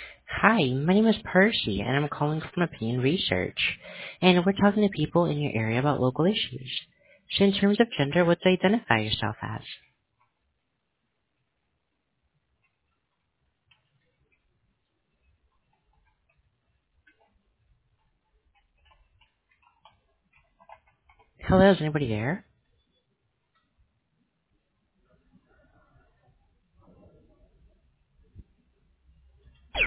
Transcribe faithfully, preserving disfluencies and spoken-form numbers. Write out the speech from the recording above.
Hi, my name is Percy, and I'm calling from Opinion Research. And we're talking to people in your area about local issues. So in terms of gender, what do you identify yourself as? Hello, is anybody there?